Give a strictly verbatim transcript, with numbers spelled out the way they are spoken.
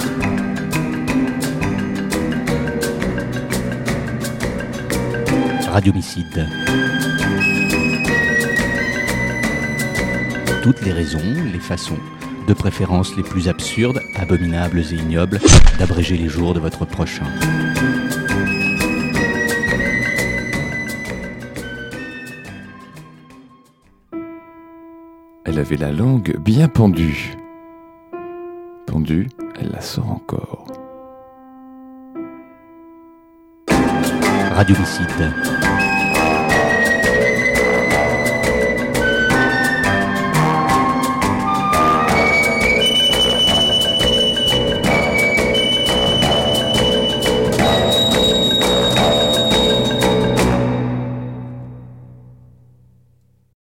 Radiomicide. Toutes les raisons, les façons, de préférence les plus absurdes, abominables et ignobles, d'abréger les jours de votre prochain. Elle avait la langue bien pendue. Pendue, elle la sort encore. Radiomicide.